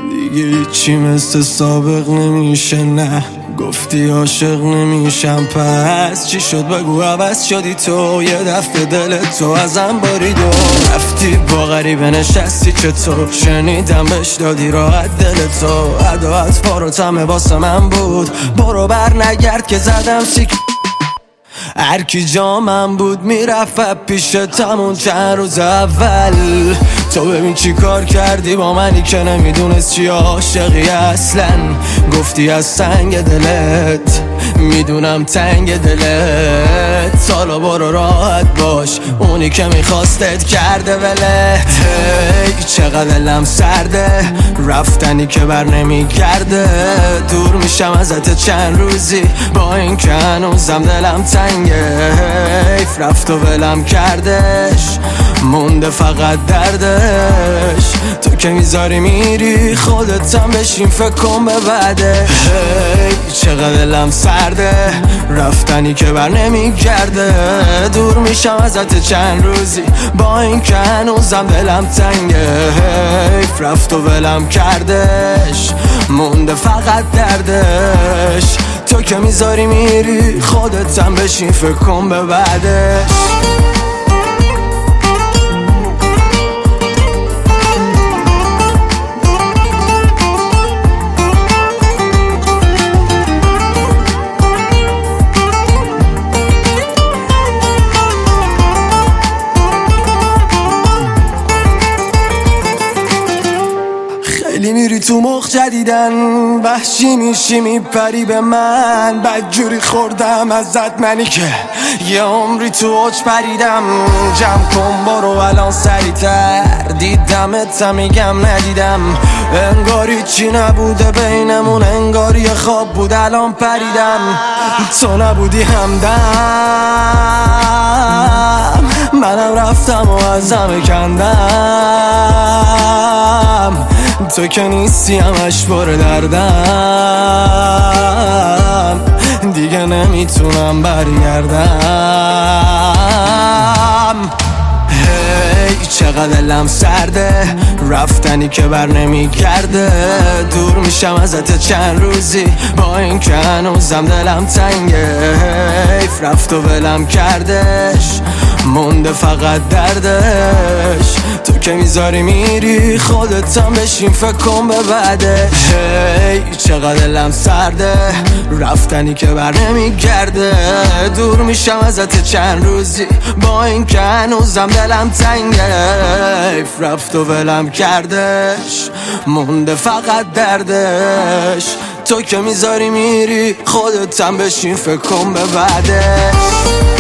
دیگه هیچی مثل سابق نمیشه، نه گفتی عاشق نمیشم، پس چی شد بگو عوض شدی تو؟ یه دفعه دلت تو ازم برید و رفتی با غریبه نشستی، چطور شنیدم بهش دادی راحت دل تو؟ عداعت فاروتمه واسه من بود، برو بر نگرد که زدم سیک. هرکی جامم بود میرفت پیشتمون چند روز اول. تو ببین چی کار کردی با منی که نمیدونست چی عاشقی اصلا. گفتی از سنگ دلت میدونم تنگ دلت، سالا برو راحت باش، اونی که میخواستت کرده ولت. هی چقدر دلم سرده، رفتنی که بر نمیگرده، دور میشم ازت چند روزی با این که هنوزم دلم تنگه. حیف رفت و ولم کردش، مونده فقط دردش. تو که میذاری میری خودتم بشین فکر کن به بعده. هی چقدر دلم سرده، رفتنی که بر نمیگرده، دور میشم ازت چند روزی با این که هنوزم دلم تنگه. حیف رفت و ولم کردش، مونده فقط دردش. تو که میذاری میری خودتم بشین فکر کن به بعدش. خیلی میری تو مخ جدیدن، وحشی میشی میپری به من، بدجوری خوردم ازت منی که یه عمری تو اوج پریدم. جمع کن برو الان سریعتر، دیدمت میگم ندیدم، انگاری چی نبوده بینمون، انگاری یه خواب بود الان پریدم. تو نبودی همدم، منم رفتم و ازم کندم. تو که نیستی همش پر دردم، دیگه نمیتونم برگردم. هی چقدر دلم سرده، رفتنی که بر نمیگرده، دور میشم ازت چند روزی با این که هنوزم دلم تنگه. حیف رفت و ولم کردش، مونده فقط دردش. تو که میذاری میری خودتم بشین فکر کن به بعده. هی چقدر دلم سرده، رفتنی که بر نمیگرده، دور میشم ازت چند روزی با این که هنوزم دلم تنگه. حیف رفت و ولم کردش، مونده فقط دردش. تو که میذاری میری خودتم بشین فکر کن به بعدش.